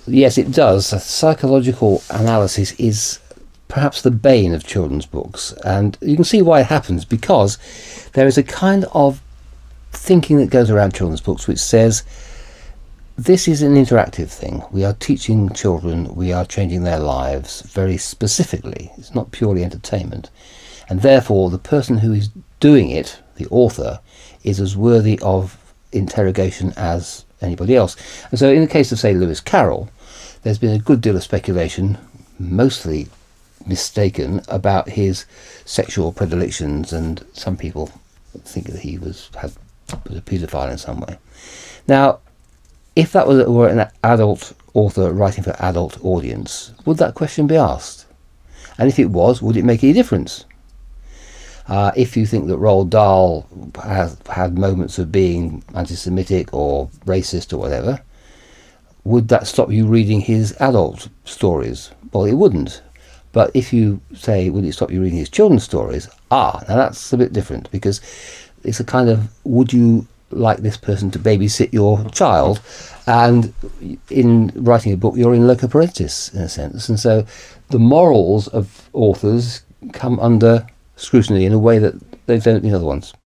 Yes, it does. Psychological analysis is perhaps the bane of children's books, and you can see why it happens, because there is a kind of thinking that goes around children's books which says this is an interactive thing. We are teaching children, we are changing their lives very specifically. It's not purely entertainment, and therefore the person who is doing it, the author, is as worthy of interrogation as anybody else. And so in the case of, say, Lewis Carroll, there's been a good deal of speculation, mostly mistaken, about his sexual predilections, and some people think that he was a paedophile in some way. Now, if that were an adult author writing for an adult audience, would that question be asked? And if it was, would it make any difference? If you think that Roald Dahl has had moments of being anti-Semitic or racist or whatever, would that stop you reading his adult stories? Well, it wouldn't. But if you say, would it stop you reading his children's stories? Now that's a bit different, because it's a kind of, would you like this person to babysit your child? And in writing a book, you're in loco parentis, in a sense. And so the morals of authors come under scrutiny in a way that they don't in other ones.